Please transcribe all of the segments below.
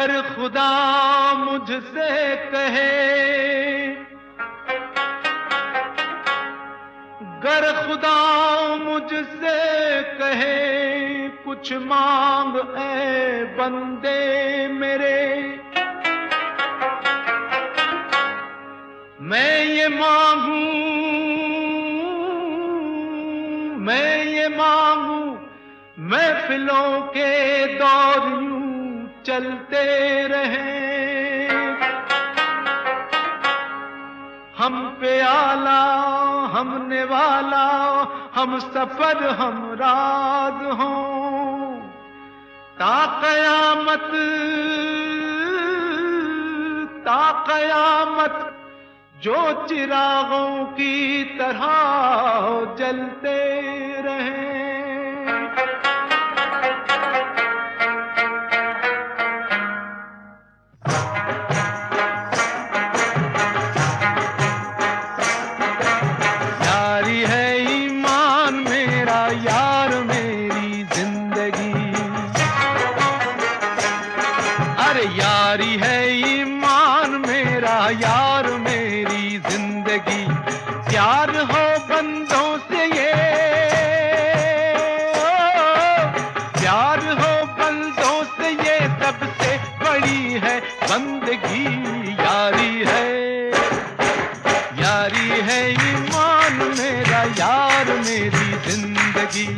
गर खुदा मुझसे कहे, गर खुदा मुझसे कहे कुछ मांग ऐ बंदे मेरे, मैं ये मांगू, मैं ये मांगू, महफिलों के दौर यूं चलते रहे, हम पे आला हम नेवाला, हम सफर हम राज हों, ता कयामत, ता कयामत जो चिरागों की तरह जलते रहे। यारी है ईमान मेरा यार मेरी जिंदगी, अरे यारी है ईमान मेरा यार मेरी जिंदगी, प्यार हो बंदों से ये, प्यार हो बंदों से ये सबसे बड़ी है बंदगी, यारी है, यारी है ईमान मेरा यार मेरी जिंदगी।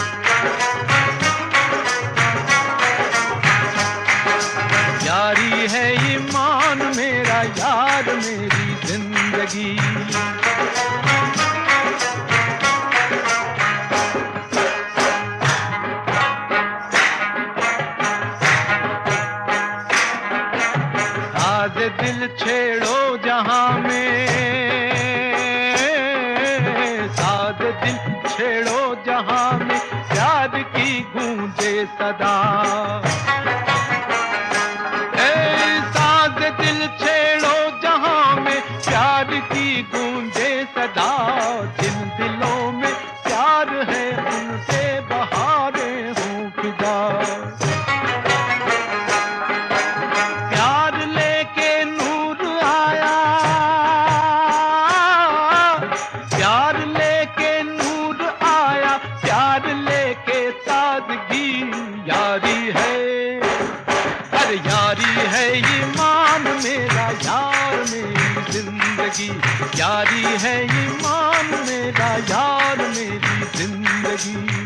यारी है ईमान मेरा यार मेरी जिंदगी। साज़ दिल छेड़ो जहां में, साज़ दिल छेड़ो जहां में, प्यार की गूंजे सदा, साज़ दिल छेड़ो जहां में, प्यार की गूंजे सदा, जिन दिलों में प्यार है उनसे बहारें हों फिदा, प्यार लेके नूर आया, प्यार लेके नूर आया, प्यार लेके ताजगी, यारी है, अरे यारी है ईमान मेरा यार मेरी जिंदगी, यारी है ईमान मेरा यार मेरी जिंदगी।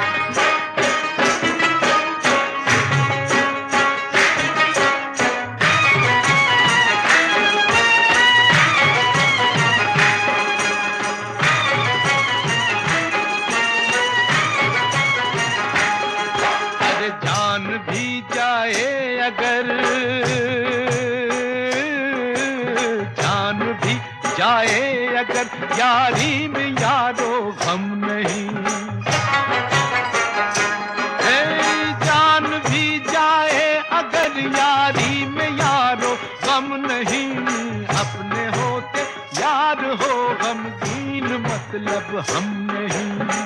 जान भी जाए अगर, जान भी जाए अगर, यारी में यारो गम नहीं, जान भी जाए अगर, यारी में यारो गम नहीं, अपने होते यार हो गमगीन मतलब हम नहीं,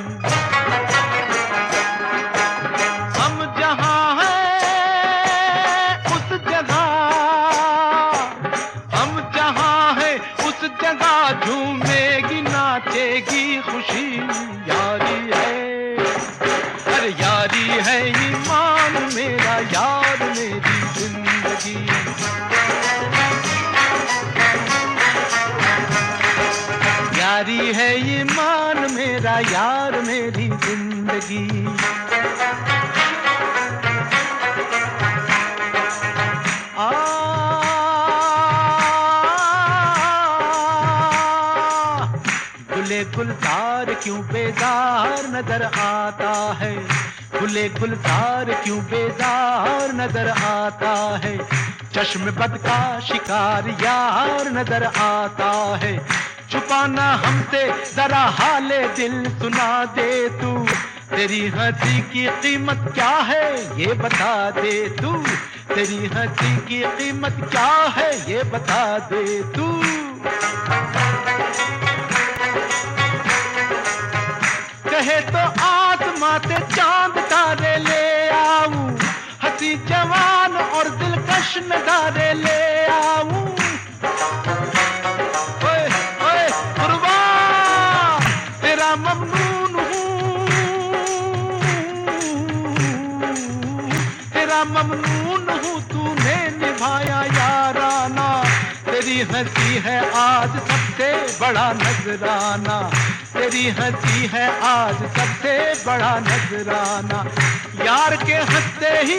हम जहां हैं उस जगह, हम जहां हैं उस जगह झूमेगी नाचेगी खुशी, यारी है, अरे यारी है ईमान मेरा यार मेरी जिंदगी। यारी है ईमान मेरा यार मेरी जिंदगी। गुले गुलजार क्यों बेजार नजर आता है, गुले गुलजार क्यों बेजार नजर आता है, चश्म बद का शिकार यार नजर आता है, छुपाना हमसे जरा हाले दिल सुना दे तू, तेरी हंसी की कीमत क्या है ये बता दे तू, तेरी हंसी की कीमत क्या है ये बता दे तू। कहे तो आसमां से चांद तारे ले आऊं, हंसी जवान और दिलकश जश्न दारे ले आऊं। ओए ओए कुर्बान तेरा ममनून हूँ, तेरा ममनून हूँ, तूने निभाया याराना। तेरी हंसी है आज सबसे बड़ा नजराना, तेरी हंसी है आज सबसे बड़ा नजराना। यार के हंसते ही,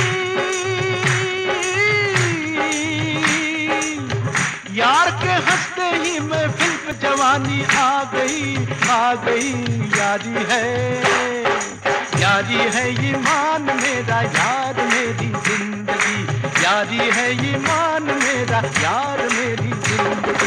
यार के हंसते ही महफिल पे जवानी आ गई, आ गई। यारी है, यारी है ईमान मेरा, यार मेरी जिंदगी। यारी है ईमान मेरा, यार मेरी जिंदगी।